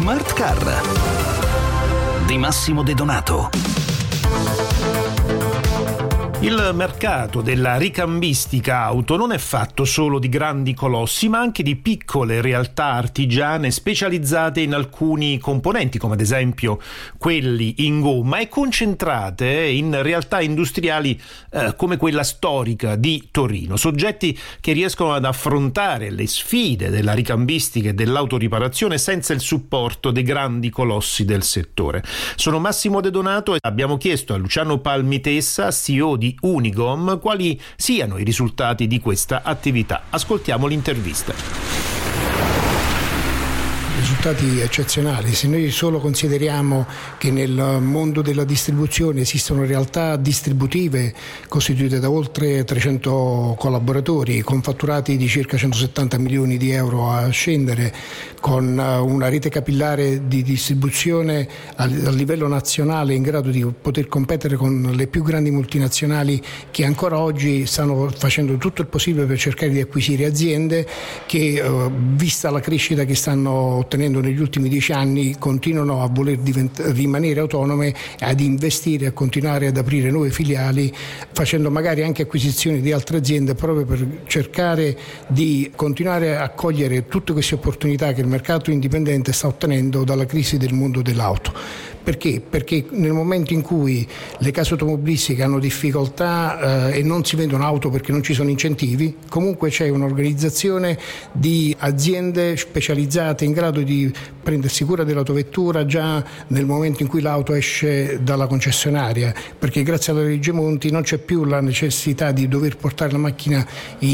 Smart Car di Massimo De Donato. Il mercato della ricambistica auto non è fatto solo di grandi colossi, ma anche di piccole realtà artigiane specializzate in alcuni componenti, come ad esempio quelli in gomma, e concentrate in realtà industriali come quella storica di Torino. Soggetti che riescono ad affrontare le sfide della ricambistica e dell'autoriparazione senza il supporto dei grandi colossi del settore. Sono Massimo De Donato e abbiamo chiesto a Luciano Palmitessa, CEO di Unigom, quali siano i risultati di questa attività. Ascoltiamo l'intervista. Risultati eccezionali. Se noi solo consideriamo che nel mondo della distribuzione esistono realtà distributive costituite da oltre 300 collaboratori con fatturati di circa 170 milioni di euro a scendere, con una rete capillare di distribuzione a livello nazionale in grado di poter competere con le più grandi multinazionali che ancora oggi stanno facendo tutto il possibile per cercare di acquisire aziende che, vista la crescita che stanno ottenendo negli ultimi 10 anni, continuano a voler rimanere autonome e ad investire, a continuare ad aprire nuove filiali, facendo magari anche acquisizioni di altre aziende proprio per cercare di continuare a cogliere tutte queste opportunità che il mercato indipendente sta ottenendo dalla crisi del mondo dell'auto. Perché? Perché nel momento in cui le case automobilistiche hanno difficoltà e non si vendono auto perché non ci sono incentivi, comunque c'è un'organizzazione di aziende specializzate in grado di prendersi cura dell'autovettura già nel momento in cui l'auto esce dalla concessionaria, perché grazie alla legge Monti non c'è più la necessità di dover portare la macchina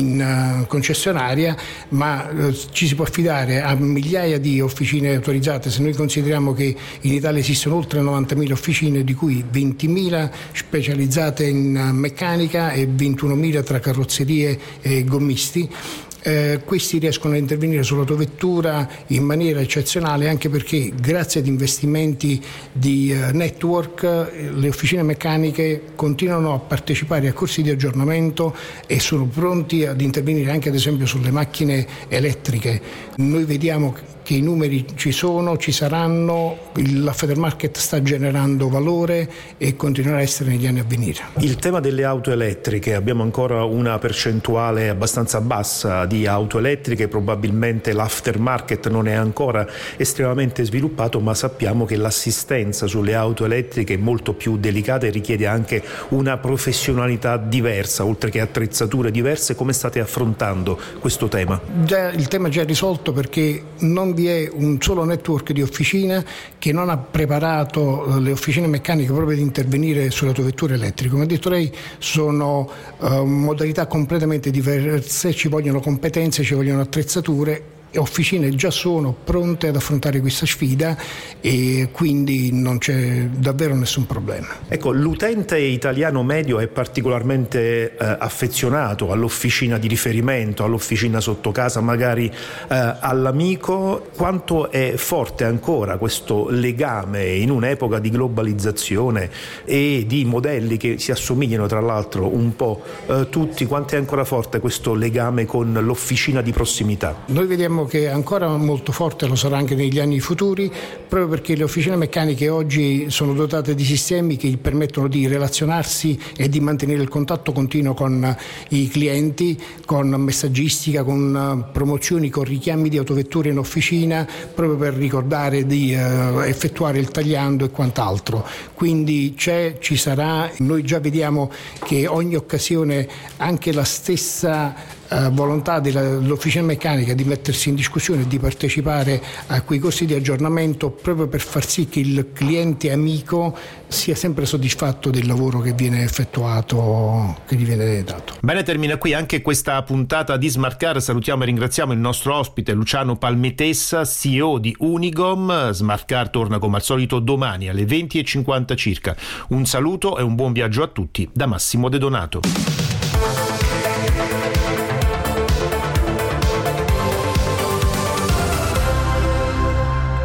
in concessionaria, ma ci si può affidare a migliaia di officine autorizzate. Se noi consideriamo che in Italia esistono oltre 90.000 officine, di cui 20.000 specializzate in meccanica e 21.000 tra carrozzerie e gommisti. Questi riescono a intervenire sull'autovettura in maniera eccezionale, anche perché grazie ad investimenti di network le officine meccaniche continuano a partecipare a corsi di aggiornamento e sono pronti ad intervenire anche ad esempio sulle macchine elettriche. Noi vediamo che i numeri ci sono, ci saranno, l'aftermarket sta generando valore e continuerà a essere negli anni a venire. Il tema delle auto elettriche, abbiamo ancora una percentuale abbastanza bassa di auto elettriche, probabilmente l'aftermarket non è ancora estremamente sviluppato, ma sappiamo che l'assistenza sulle auto elettriche è molto più delicata e richiede anche una professionalità diversa, oltre che attrezzature diverse. Come state affrontando questo tema? Il tema è già risolto, perché non vi è un solo network di officine che non ha preparato le officine meccaniche proprio di intervenire sulle autovetture elettriche. Come ha detto lei, sono modalità completamente diverse, ci vogliono competenze, ci vogliono attrezzature. Officine già sono pronte ad affrontare questa sfida e quindi non c'è davvero nessun problema. Ecco, l'utente italiano medio è particolarmente affezionato all'officina di riferimento, all'officina sotto casa, magari all'amico. Quanto è forte ancora questo legame in un'epoca di globalizzazione e di modelli che si assomigliano tra l'altro un po' tutti? Quanto è ancora forte questo legame con l'officina di prossimità? Noi vediamo che è ancora molto forte, lo sarà anche negli anni futuri, proprio perché le officine meccaniche oggi sono dotate di sistemi che gli permettono di relazionarsi e di mantenere il contatto continuo con i clienti, con messaggistica, con promozioni, con richiami di autovetture in officina, proprio per ricordare di effettuare il tagliando e quant'altro. Quindi ci sarà. Noi già vediamo che ogni occasione, anche la stessa volontà dell'officina meccanica di mettersi in discussione e di partecipare a quei corsi di aggiornamento, proprio per far sì che il cliente amico sia sempre soddisfatto del lavoro che viene effettuato, che gli viene dato. Bene, termina qui anche questa puntata di Smart Car. Salutiamo e ringraziamo il nostro ospite Luciano Palmitessa, CEO di Unigom. Smart Car torna come al solito domani alle 20:50 circa. Un saluto e un buon viaggio a tutti da Massimo De Donato.